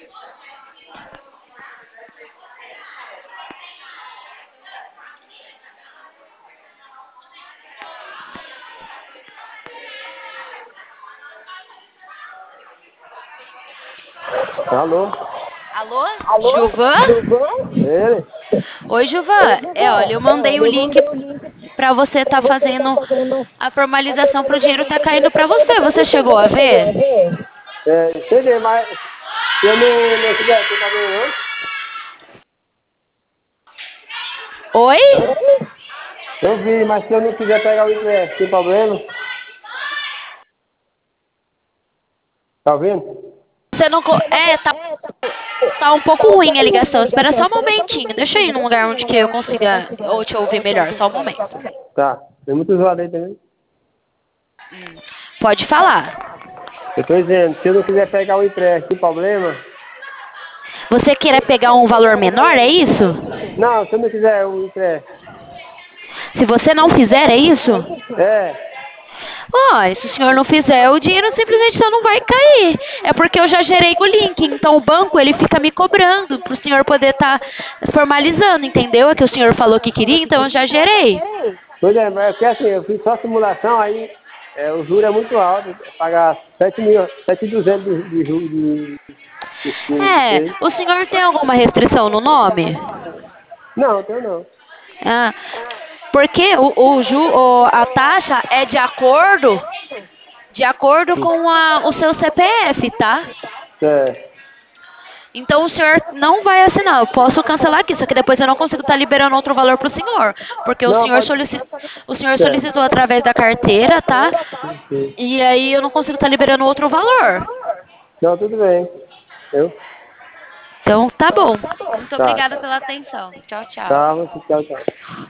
Alô? Alô? Gilvan? Ele? Oi, Gilvan. Olha, eu mandei o link pra você estar fazendo a formalização pro dinheiro tá caindo pra você. Você chegou a ver? Entendi, mas se eu não quiser, tem problema Oi? não? Eu vi, mas se eu não quiser pegar o ingresso, tem problema? Tá ouvindo? Você não. Tá um pouco ruim a ligação. Espera só um momentinho. Deixa eu ir num lugar onde que eu consiga ou te ouvir melhor. Só um momento. Tá. Tem muito zoado aí também. Pode falar. Eu tô dizendo, se eu não quiser pegar o empréstimo, tem problema? Você quer pegar um valor menor, é isso? Não, se eu não quiser o empréstimo. Se você não fizer, é isso? É. Ó, se o senhor não fizer, o dinheiro simplesmente só não vai cair. É porque eu já gerei o link. Então o banco ele fica me cobrando para o senhor poder estar formalizando, entendeu? É que o senhor falou que queria, então eu já gerei. Pois é, mas é porque assim, eu fiz só simulação, aí o juro é muito alto, pagar 7.200 de juros de É, vocês. o senhor tem alguma restrição no nome? Não, tenho não. Ah, porque a taxa é de acordo com o seu CPF, tá? É. Então o senhor não vai assinar. Eu posso cancelar aqui, só que depois eu não consigo estar liberando outro valor para o senhor. Porque Não, pode. o senhor Certo. solicitou através da carteira, tá? E aí eu não consigo estar liberando outro valor. Não, tudo bem. Eu? Então tá bom. Muito Tá. obrigada pela atenção. Tchau, tchau. Tá, tchau, tchau.